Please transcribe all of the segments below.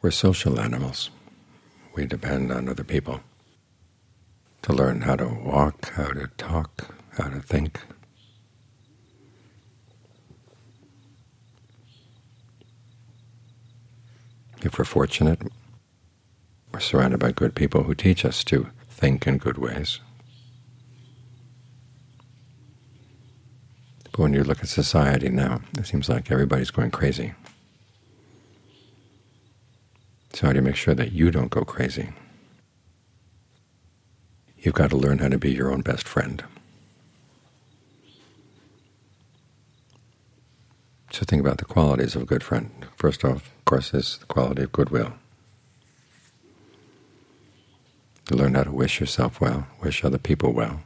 We're social animals. We depend on other people to learn how to walk, how to talk, how to think. If we're fortunate, we're surrounded by good people who teach us to think in good ways. But when you look at society now, it seems like everybody's going crazy. So how do you make sure that you don't go crazy? You've got to learn how to be your own best friend. So think about the qualities of a good friend. First off, of course, is the quality of goodwill. You learn how to wish yourself well, wish other people well.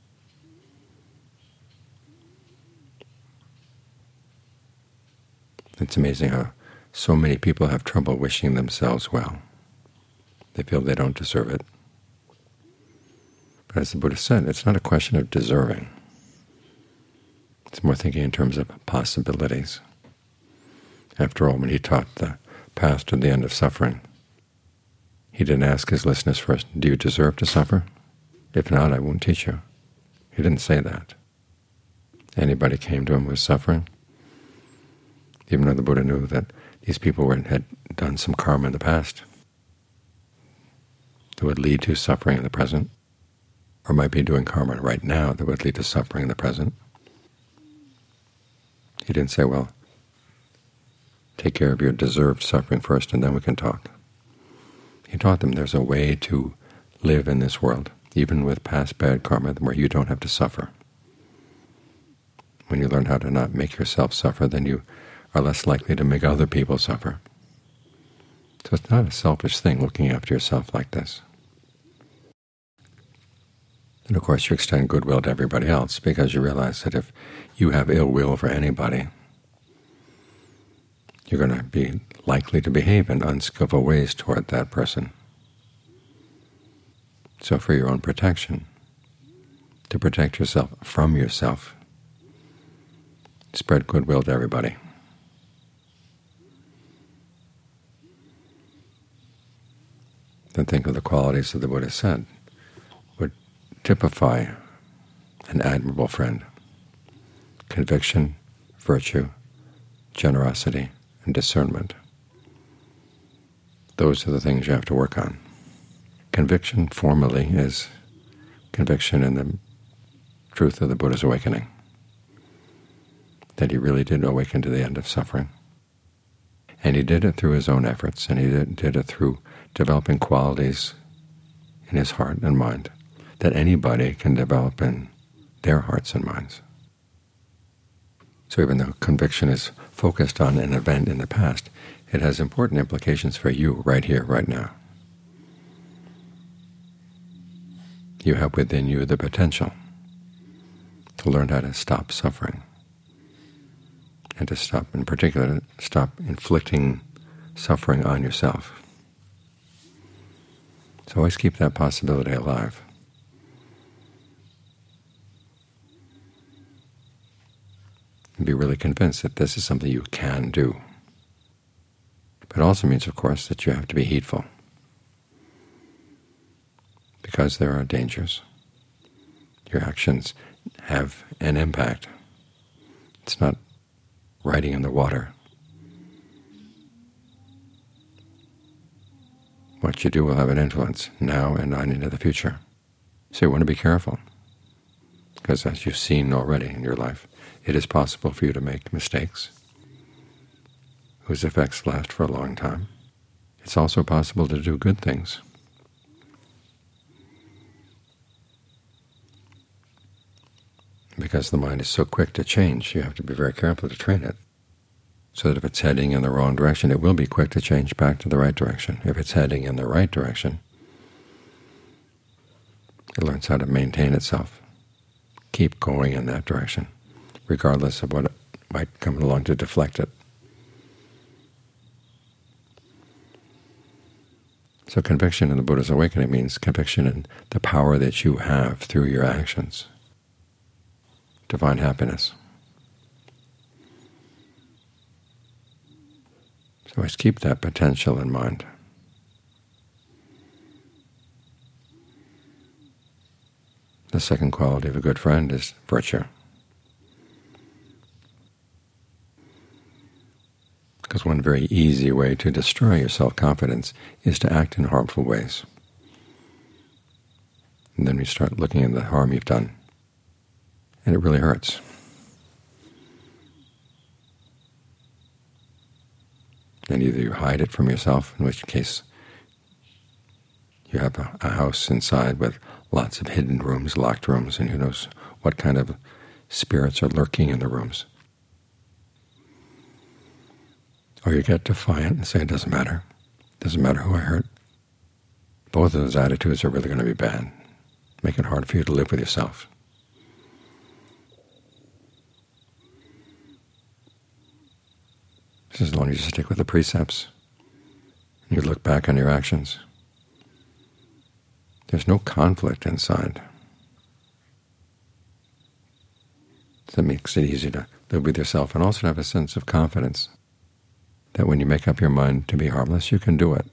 It's amazing how so many people have trouble wishing themselves well. They feel they don't deserve it. But as the Buddha said, it's not a question of deserving. It's more thinking in terms of possibilities. After all, when he taught the path to the end of suffering, he didn't ask his listeners first, do you deserve to suffer? If not, I won't teach you. He didn't say that. Anybody came to him with suffering, even though the Buddha knew that these people had done some karma in the past that would lead to suffering in the present, or might be doing karma right now that would lead to suffering in the present. He didn't say, well, take care of your deserved suffering first and then we can talk. He taught them there's a way to live in this world, even with past bad karma, where you don't have to suffer. When you learn how to not make yourself suffer, then you are less likely to make other people suffer. So it's not a selfish thing looking after yourself like this. And of course you extend goodwill to everybody else, because you realize that if you have ill will for anybody, you're going to be likely to behave in unskillful ways toward that person. So for your own protection, to protect yourself from yourself, spread goodwill to everybody. Then think of the qualities that the Buddha said would typify an admirable friend: conviction, virtue, generosity, and discernment. Those are the things you have to work on. Conviction formally is conviction in the truth of the Buddha's awakening, that he really did awaken to the end of suffering. And he did it through his own efforts, and he did it through developing qualities in his heart and mind that anybody can develop in their hearts and minds. So even though conviction is focused on an event in the past, it has important implications for you right here, right now. You have within you the potential to learn how to stop suffering, and to stop, in particular, stop inflicting suffering on yourself. So always keep that possibility alive. And be really convinced that this is something you can do. But it also means, of course, that you have to be heedful, because there are dangers. Your actions have an impact. It's not writing in the water. What you do will have an influence now and on into the future. So you want to be careful, because as you've seen already in your life, it is possible for you to make mistakes whose effects last for a long time. It's also possible to do good things. Because the mind is so quick to change, you have to be very careful to train it, so that if it's heading in the wrong direction, it will be quick to change back to the right direction. If it's heading in the right direction, it learns how to maintain itself, keep going in that direction, regardless of what might come along to deflect it. So conviction in the Buddha's awakening means conviction in the power that you have through your actions to find happiness. So always keep that potential in mind. second quality of a good friend is virtue. Because one very easy way to destroy your self-confidence is to act in harmful ways. And then you start looking at the harm you've done, and it really hurts. And either you hide it from yourself, in which case you have a house inside with lots of hidden rooms, locked rooms, and who knows what kind of spirits are lurking in the rooms. Or you get defiant and say, it doesn't matter. It doesn't matter who I hurt. Both of those attitudes are really going to be bad. Make it hard for you to live with yourself. As long as you stick with the precepts and you look back on your actions, there's no conflict inside. That makes it easy to live with yourself and also to have a sense of confidence that when you make up your mind to be harmless, you can do it.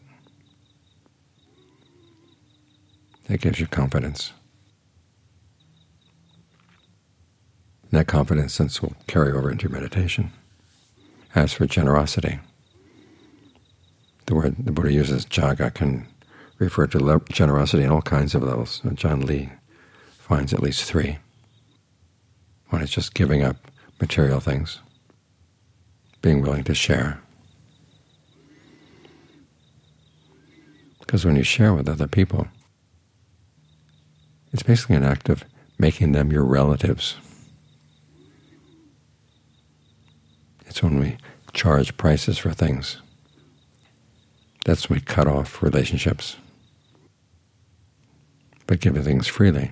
That gives you confidence. And that confidence sense will carry over into your meditation. As for generosity, the word the Buddha uses, jaga, can refer to generosity in all kinds of levels. John Lee finds at least three. One is just giving up material things, being willing to share. Because when you share with other people, it's basically an act of making them your relatives. It's when we charge prices for things. That's when we cut off relationships. But giving things freely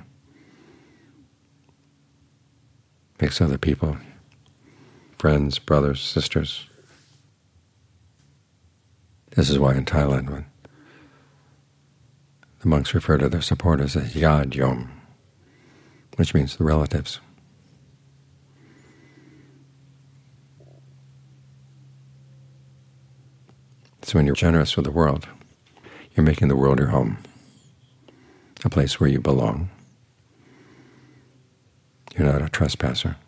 makes other people friends, brothers, sisters. This is why in Thailand, when the monks refer to their supporters as Yad Yom, which means the relatives. So when you're generous with the world, you're making the world your home, a place where you belong. You're not a trespasser.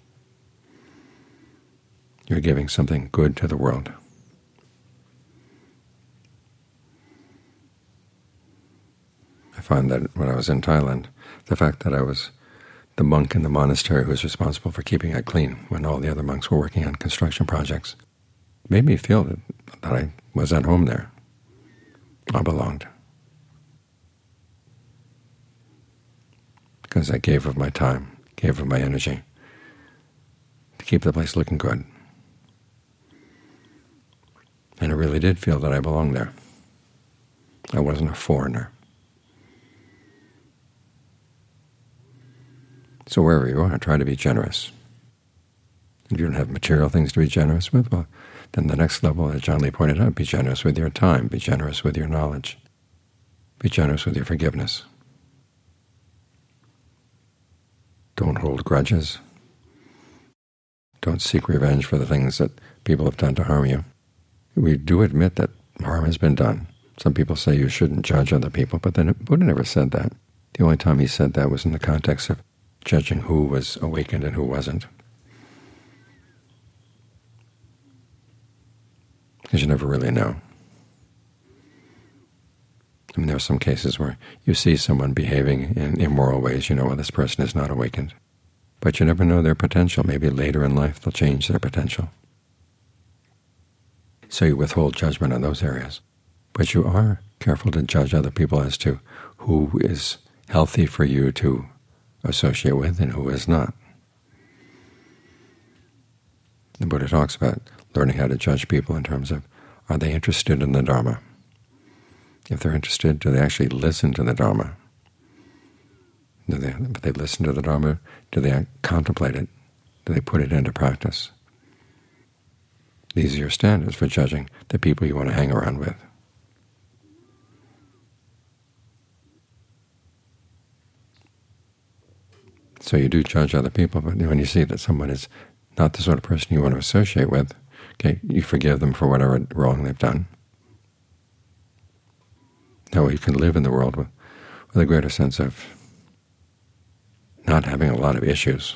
You're giving something good to the world. I find that when I was in Thailand, the fact that I was the monk in the monastery who was responsible for keeping it clean when all the other monks were working on construction projects made me feel that I was at home there. I belonged. Because I gave of my time, gave of my energy to keep the place looking good. And I really did feel that I belonged there. I wasn't a foreigner. So wherever you are, try to be generous. If you don't have material things to be generous with, well, then the next level, as John Lee pointed out, be generous with your time, be generous with your knowledge, be generous with your forgiveness. Don't hold grudges. Don't seek revenge for the things that people have done to harm you. We do admit that harm has been done. Some people say you shouldn't judge other people, but then Buddha never said that. The only time he said that was in the context of judging who was awakened and who wasn't. Because you never really know. I mean, there are some cases where you see someone behaving in immoral ways, you know, well, this person is not awakened. But you never know their potential. Maybe later in life they'll change their potential. So you withhold judgment on those areas. But you are careful to judge other people as to who is healthy for you to associate with and who is not. The Buddha talks about learning how to judge people in terms of, are they interested in the Dharma? If they're interested, do they actually listen to the Dharma? If they listen to the Dharma, do they contemplate it? Do they put it into practice? These are your standards for judging the people you want to hang around with. So you do judge other people, but when you see that someone is not the sort of person you want to associate with, okay, you forgive them for whatever wrong they've done. That way you can live in the world with a greater sense of not having a lot of issues.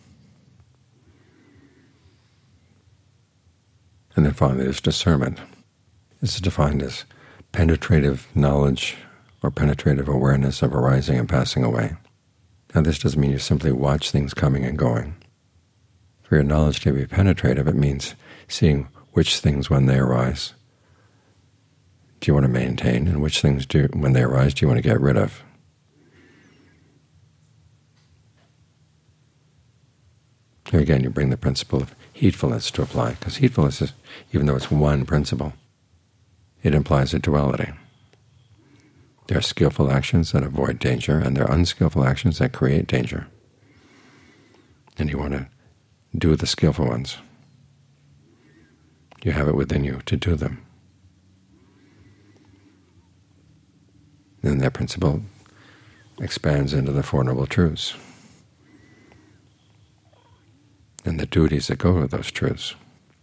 And then finally there's discernment. This is defined as penetrative knowledge or penetrative awareness of arising and passing away. Now this doesn't mean you simply watch things coming and going. For your knowledge to be penetrative, it means seeing which things, when they arise, do you want to maintain, and which things, when they arise, do you want to get rid of. Here again, you bring the principle of heedfulness to apply, because heedfulness is, even though it's one principle, it implies a duality. There are skillful actions that avoid danger, and there are unskillful actions that create danger. And you want to do the skillful ones. You have it within you to do them. Then that principle expands into the Four Noble Truths and the duties that go with those truths.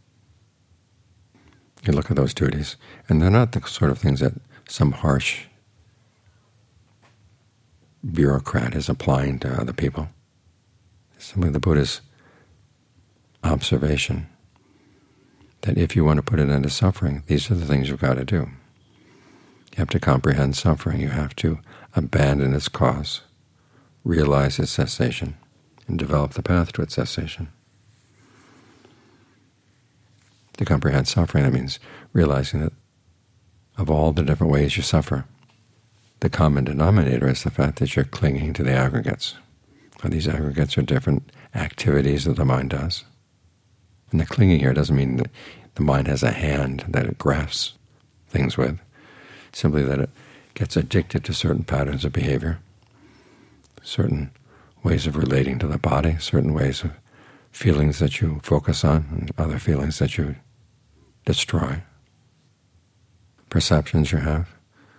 You look at those duties, and they're not the sort of things that some harsh bureaucrat is applying to other people. It's simply the Buddha's observation that if you want to put an end to suffering, these are the things you've got to do. You have to comprehend suffering. You have to abandon its cause, realize its cessation, and develop the path to its cessation. To comprehend suffering, that means realizing that of all the different ways you suffer, the common denominator is the fact that you're clinging to the aggregates. Or these aggregates are different activities that the mind does. And the clinging here doesn't mean that the mind has a hand that it grasps things with, simply that it gets addicted to certain patterns of behavior, certain ways of relating to the body, certain ways of feelings that you focus on, and other feelings that you destroy, perceptions you have,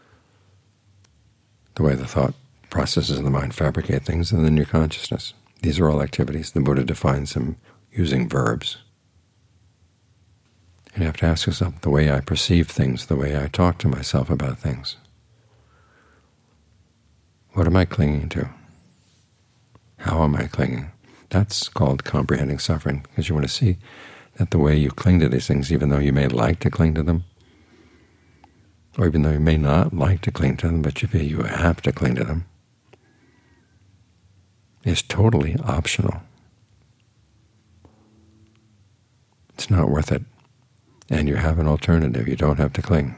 the way the thought processes in the mind fabricate things, and then your consciousness. These are all activities. The Buddha defines them using verbs. And you have to ask yourself, the way I perceive things, the way I talk to myself about things, what am I clinging to? How am I clinging? That's called comprehending suffering, because you want to see that the way you cling to these things, even though you may like to cling to them, or even though you may not like to cling to them, but you feel you have to cling to them, is totally optional. It's not worth it. And you have an alternative. You don't have to cling.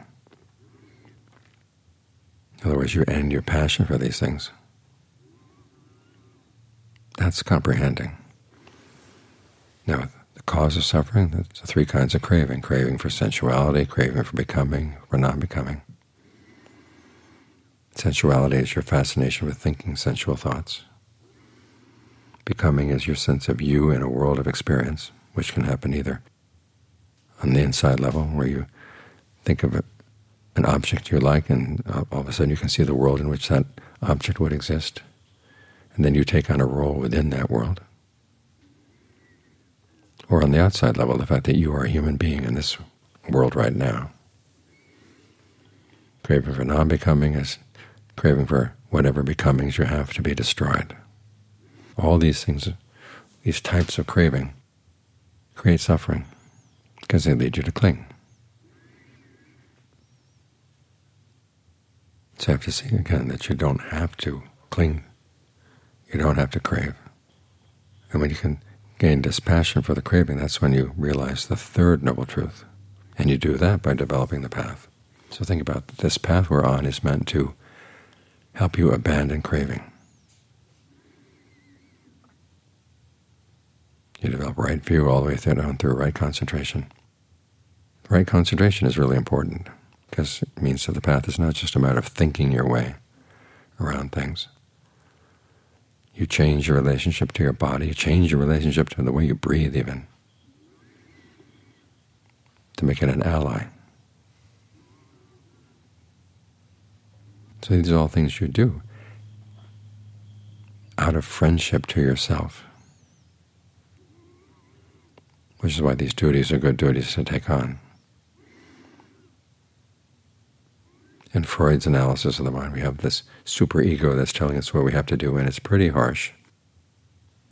Otherwise you end your passion for these things. That's comprehending. Now, the cause of suffering, there's three kinds of craving. Craving for sensuality, craving for becoming, for non-becoming. Sensuality is your fascination with thinking sensual thoughts. Becoming is your sense of you in a world of experience, which can happen either on the inside level, where you think of an object you like, and all of a sudden you can see the world in which that object would exist, and then you take on a role within that world. Or on the outside level, the fact that you are a human being in this world right now. Craving for non-becoming is craving for whatever becomings you have to be destroyed. All these things, these types of craving, create suffering because they lead you to cling. So you have to see again that you don't have to cling. You don't have to crave. And when you can gain dispassion for the craving, that's when you realize the third noble truth. And you do that by developing the path. So think about it. This path we're on is meant to help you abandon craving. You develop right view all the way through right concentration. Right concentration is really important, because it means that the path is not just a matter of thinking your way around things. You change your relationship to your body, you change your relationship to the way you breathe even, to make it an ally. So these are all things you do out of friendship to yourself, which is why these duties are good duties to take on. In Freud's analysis of the mind, we have this superego that's telling us what we have to do, and it's pretty harsh.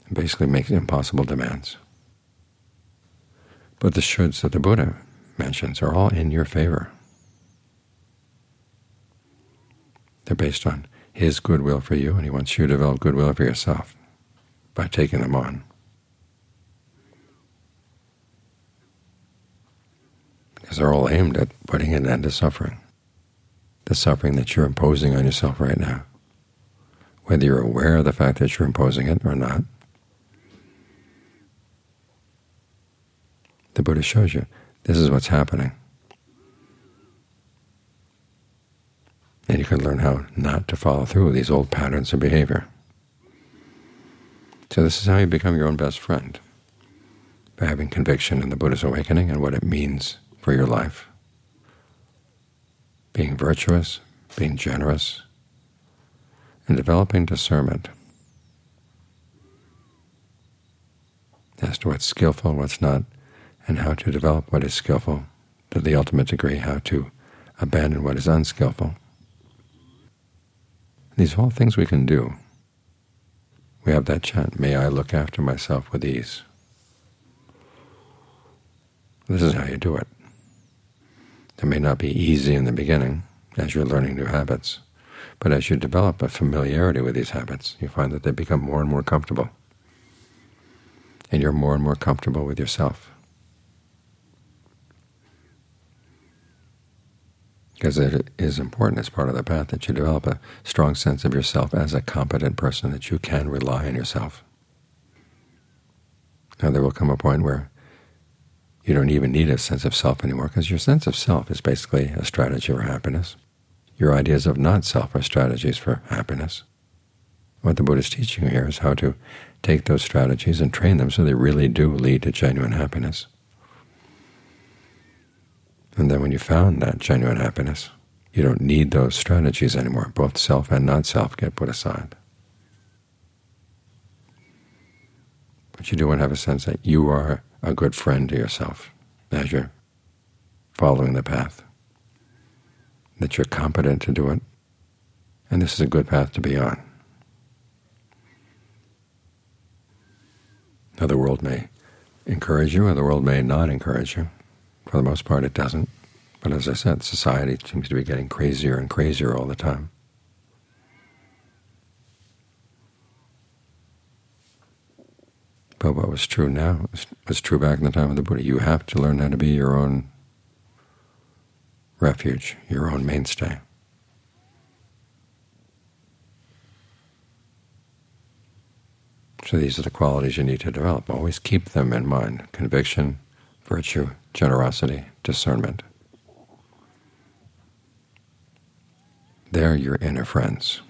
basically makes impossible demands. But the shoulds that the Buddha mentions are all in your favor. They're based on his goodwill for you, and he wants you to develop goodwill for yourself by taking them on. Because they're all aimed at putting an end to suffering, the suffering that you're imposing on yourself right now, whether you're aware of the fact that you're imposing it or not. The Buddha shows you this is what's happening. And you can learn how not to follow through with these old patterns of behavior. So this is how you become your own best friend, by having conviction in the Buddha's awakening and what it means for your life. Being virtuous, being generous, and developing discernment as to what's skillful, what's not, and how to develop what is skillful to the ultimate degree, how to abandon what is unskillful. These are all things we can do. We have that chant, may I look after myself with ease. This is how you do it. It may not be easy in the beginning as you're learning new habits, but as you develop a familiarity with these habits, you find that they become more and more comfortable, and you're more and more comfortable with yourself. Because it is important as part of the path that you develop a strong sense of yourself as a competent person, that you can rely on yourself. Now there will come a point where you don't even need a sense of self anymore, because your sense of self is basically a strategy for happiness. Your ideas of not-self are strategies for happiness. What the Buddha is teaching you here is how to take those strategies and train them so they really do lead to genuine happiness. And then when you found that genuine happiness, you don't need those strategies anymore. Both self and not-self get put aside. But you do want to have a sense that you are a good friend to yourself as you're following the path, that you're competent to do it, and this is a good path to be on. Now the world may encourage you, or the world may not encourage you. For the most part, it doesn't. But as I said, society seems to be getting crazier and crazier all the time. But what was true now was true back in the time of the Buddha. You have to learn how to be your own refuge, your own mainstay. So these are the qualities you need to develop. Always keep them in mind: conviction, virtue, generosity, discernment. They're your inner friends.